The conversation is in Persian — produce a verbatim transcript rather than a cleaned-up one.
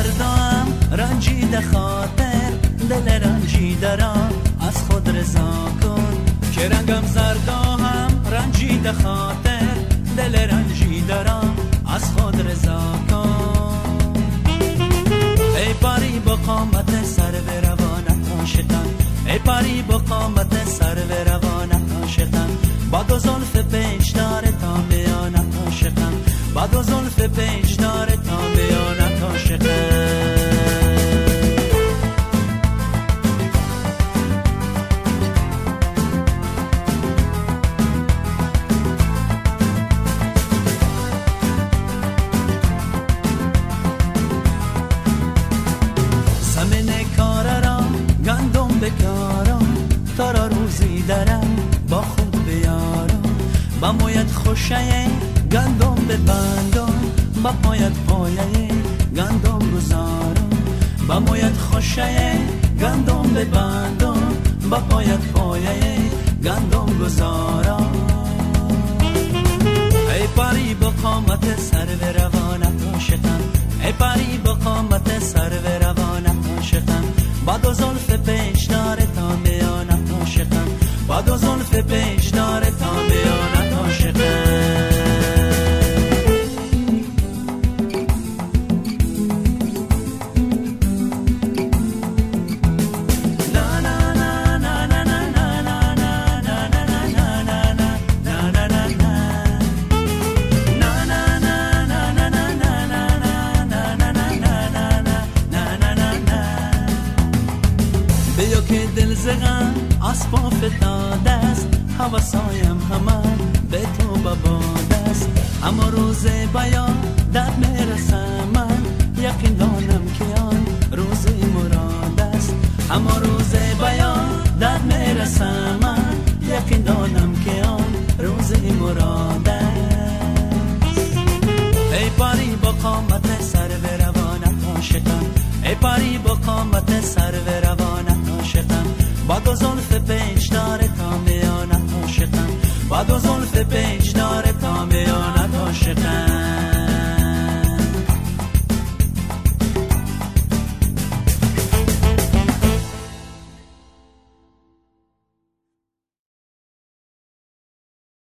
زردم رنجیده خاطر دل رنجیده را از خود رضا کن که رنگم زردم رنجیده خاطر دل رنجیده را از خود رضا کن ای پری با قامت سر به روانت عاشقم ای پری با قامت سر به روانت عاشقم با دو زلف پیش داره تا میانت عاشقم با دو زلف پیش داره تا میانت عاشقم زمین کار را گندم بکارم تا را روزی درم با خود بیارم با مویت خوشه گندم ببندم با پایت پایه گندم گذارم با مویت خوشه گندم ببندم با پایت پایه گندم گذارم ای پری با قامت سر به روانت عاشقم ای پری با قامت سر به روانت عاشقم با دو زلف پیش داره تا میانت عاشقم با دو زلف پیش داره تا میانت عاشقم بیا که دل زغن اسبا فتاده است حواسایم همه به تو بباد است اما روز بیان در میرسم من یقین دانم که آن روز مراد است اما روز بیان در میرسم من یقین دانم که آن روز مراد است ای پری با قامت سر به روانت عاشقم ای پری با قامت سر به روانت عاشقم با دو زلف پیش داره تا میانت عاشقم با دو زلف پیش داره تا میانت عاشقم